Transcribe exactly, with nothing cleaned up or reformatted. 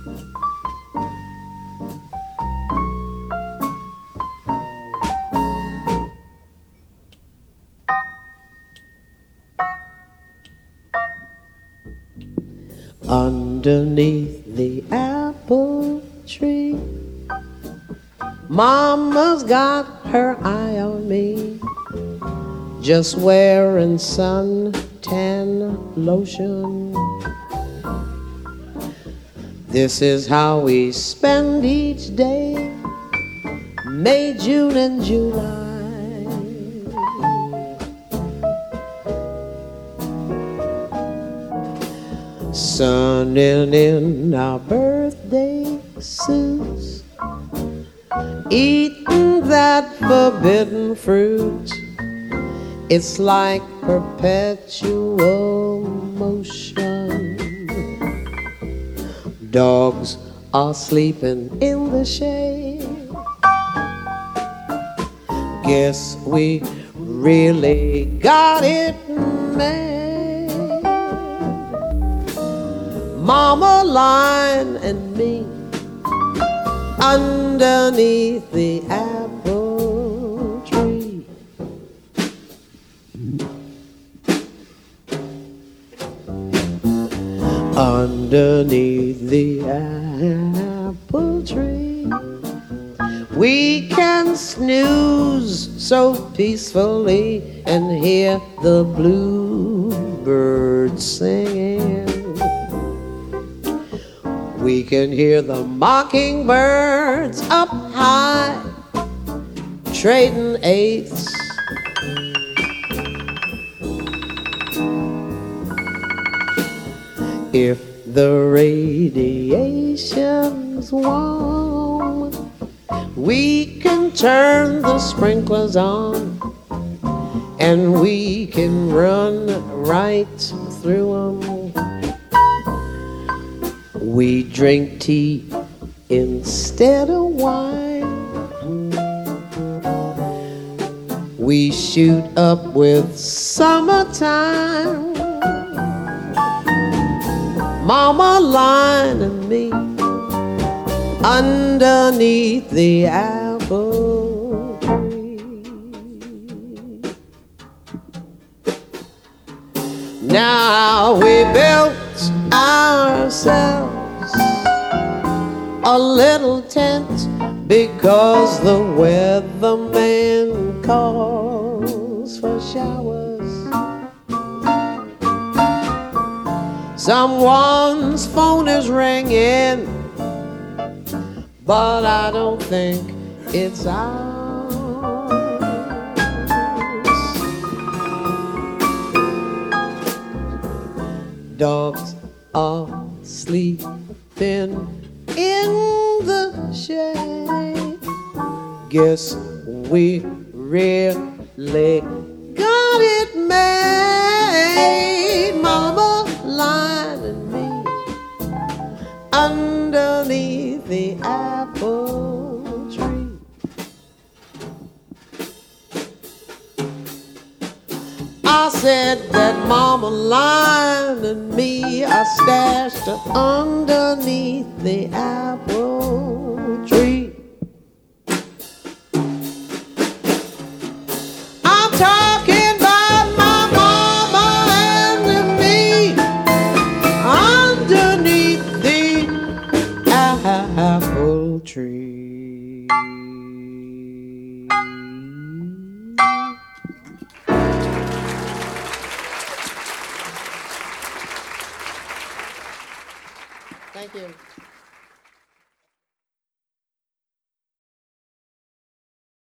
Underneath the apple tree, Mama's got her eye on me, just wearing suntan lotion. This is how we spend each day, May, June, and July. Sunning in our birthday suits, eating that forbidden fruit. It's like perpetual motion. Dogs are sleeping in the shade. Guess we really got it made. Mama Lion and me underneath the apple tree. Underneath the apple tree, we can snooze so peacefully and hear the bluebirds singing. We can hear the mockingbirds up high, trading eighths. If the radiation's warm, we can turn the sprinklers on, and we can run right through them. We drink tea instead of wine. We shoot up with summertime. Mama Lion and me underneath the apple tree. Now we built ourselves a little tent because the weatherman calls for showers. Someone's phone is ringing, but I don't think it's ours. Dogs are sleeping in the shade. Guess we really got it made. Mama Lion and me underneath the apple tree. I said that Mama Lion and me are stashed underneath the apple tree. I'm talking about my mama and me underneath the apple tree. Thank you.